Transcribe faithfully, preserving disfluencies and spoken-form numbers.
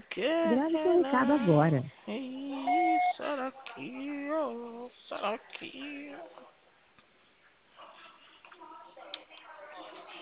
Grave seu recado agora. Ih, será que, ó, será que...